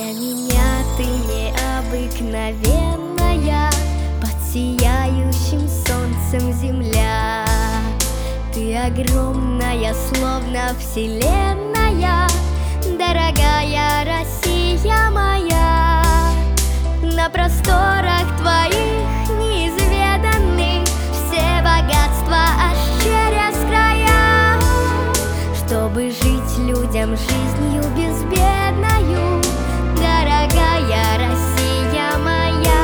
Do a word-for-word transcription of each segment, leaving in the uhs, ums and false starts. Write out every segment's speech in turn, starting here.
Для меня ты необыкновенная, под сияющим солнцем земля. Ты огромная, словно вселенная, дорогая Россия моя. На просторах твоих неизведанных все богатства аж через края, чтобы жить людям жизнью безбедною, дорогая Россия моя.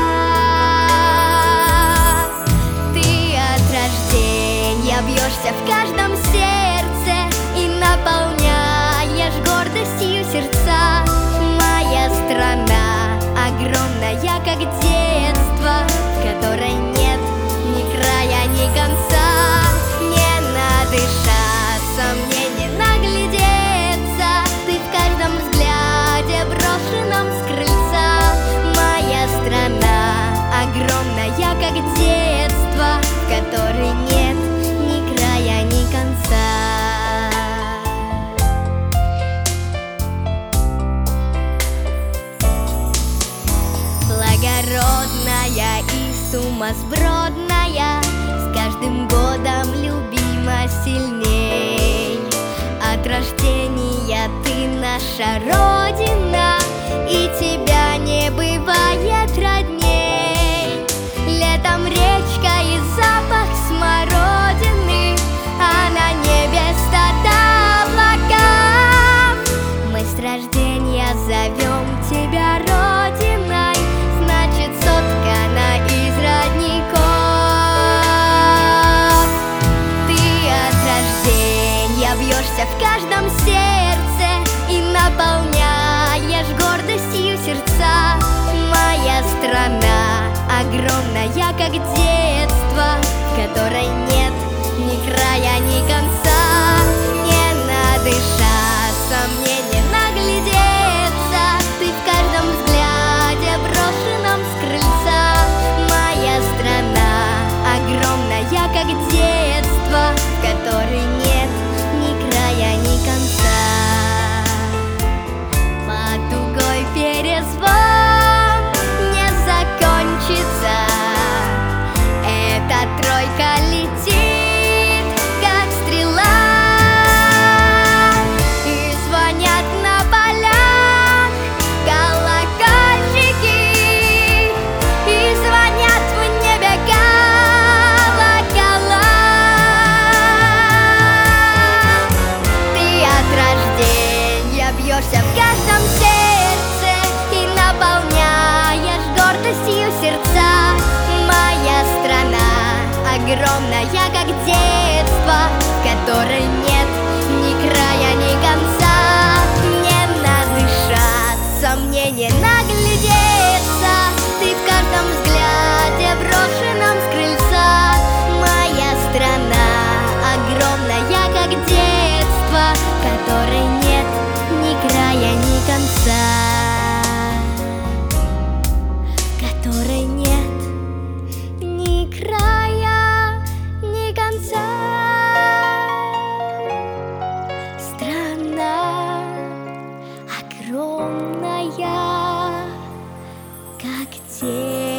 Ты от рождения бьешься в каждом сердце и наполняешь гордостью сердца. Моя страна огромная, как детство, в которой нет ни края, ни конца. Не надышаться, мне не наглядеться, ты в каждом взгляде брошенном с крыльца. Моя страна огромная, как детство, в которой нет ни края, ни конца. Благородная и сумасбродная, с каждым годом любима сильней. От рождения ты наша Родина, и тебя не бывает родней. Летом речка и запах смородины, а на небе стада облаков. Мы с рождения зовем тебя Родиной, значит, соткана из родников. Ты от рождения бьешься в каждом сердце и наполняешь гордостью сердца. Моя страна огромная, как детство, в которой нет ни края, ни конца. Не надышаться, мне не наглядеться, ты в каждом взгляде брошенном с крыльца. Моя страна огромная, как детство, в которой нет ни края, ни конца. Под дугой перезвон не закончится, эта тройка летит, как стрела. И звонят на полях колокольчики, и звонят в небе колокола. Ты от рождения бьешься в каждом сердце и наполняешь гордостью сердца. Моя страна огромная, как детство, в которой нет ни края, ни конца. Не надышаться, мне не наглядеться, ты в каждом взгляде брошенном с крыльца. Моя страна огромная, как детство, в которой нет ни края, ни конца, в которой нет ни края, ни конца. Страна огромная, как детство.